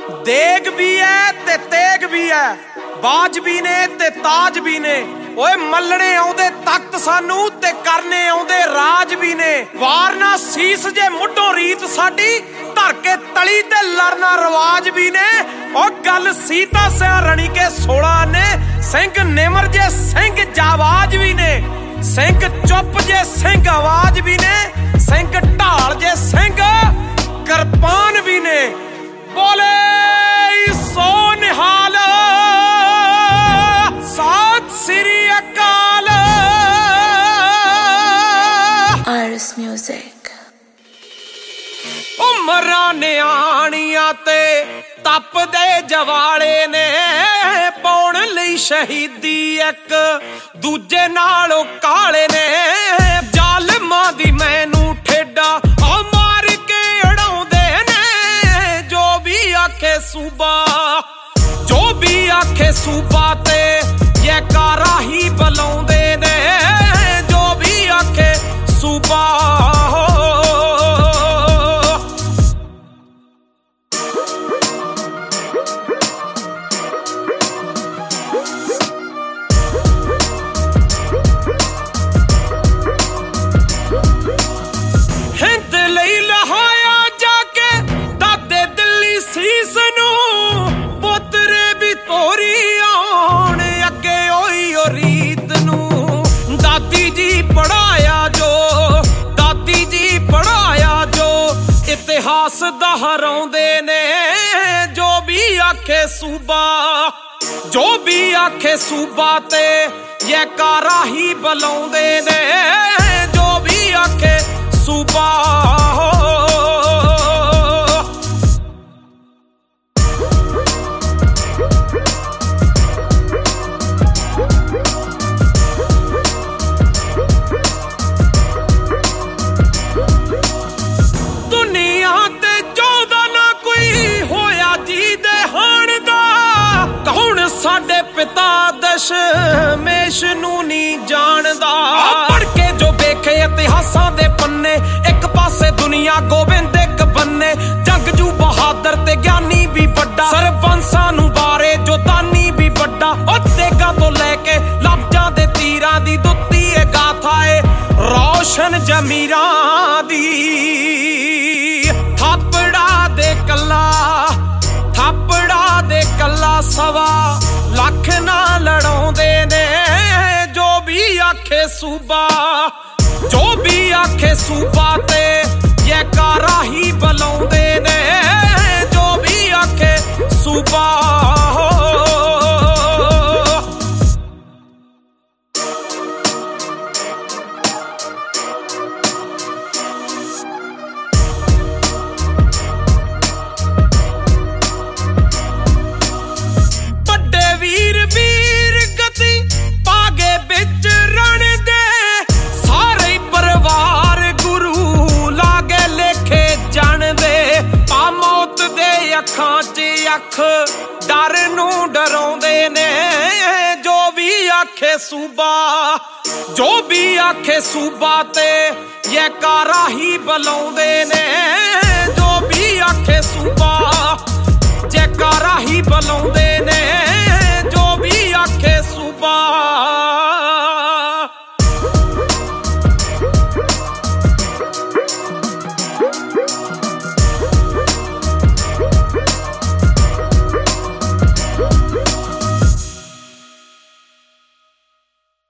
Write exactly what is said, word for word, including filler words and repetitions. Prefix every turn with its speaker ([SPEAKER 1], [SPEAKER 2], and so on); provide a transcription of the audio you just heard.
[SPEAKER 1] देग भी है ते तेग भी है, बाज भी ने ते ताज भी ने। ओए मलने आउंदे तख्त सानू ते करने आउंदे राज भी ने। वारना सीस जे मुढों रीत साडी, धर के तली ते लड़ना रवाज भी ने। ओ गल सीता सियारणी के सोलह ने, सिंह निमर जे सिंह जावाज भी ने। सिंह चुप जे सिंह आवाज भी ने, सिंह ढाल जे सिंह किरपान भी ने। बोले सो निहाल सात श्री अकाल।
[SPEAKER 2] RS music.
[SPEAKER 1] उमरां नियाणियां ते तप दे जवाले ने, पाउण लई शहीदी एक दूजे नालों काले ने। जालमां दी मैनू ठेडा आ मार के उड़ाउंदे ने, जो भी आखे सूबा जो भी आखे सूबा ते ये कारा ही बुलाउंदे ने, जो भी आखे सूबा। हिंद लई लहाया जाके दादे दिल्ली सीस नू, पोतरे भी तोरी आउण अगे ओई ओ रीत नू। दादी जी पढ़ाया जो दादी जी पढ़ाया जो, इतिहास दोहराउंदे ने, जो भी आखे सूबा जो भी आखे सूबा ते ये कारा ही बुलाउंदे ने, जो भी आखे सूबा। दुनिया ते चौदा ना कोई होया जी दे हाण दा, कौन साडे पिता दशमेश नू नी जानदा। पढ़ के जो वेखे इतिहासां दे पन्ने, एक पासे दुनिया गोबिंद एक बन्ने। जंगजू बहादुर ते ज्ञानी भी बड़ा, सरबंसां नू बारे जो दानी भी बड़ा। ओ तेगा तो लेके लफ्जां दे तीरां दी दुत्ती ए गाथा ए रोशन जमीरां दी। थापड़ा दे कल्ला थापड़ा दे कल्ला सवा लख ना लड़ाउंदे ने, जो भी आखे सूबा जो भी आखे सूबा ते ये कारा ही बुलाउंदे ने, जो भी आखे सूबा। बड़े वीर वीर गति पागे बिच रण दे, सारे परिवार गुरु लागे लेखे जान दे। आ मौत दे अखां च अख डर नू डराउंदे ने, जो भी आखे सूबा जो भी आखे सूबा ते ये कारा ही बुलाउंदे ने, जो भी आखे सूबा जे कारा ही बुलाउंदे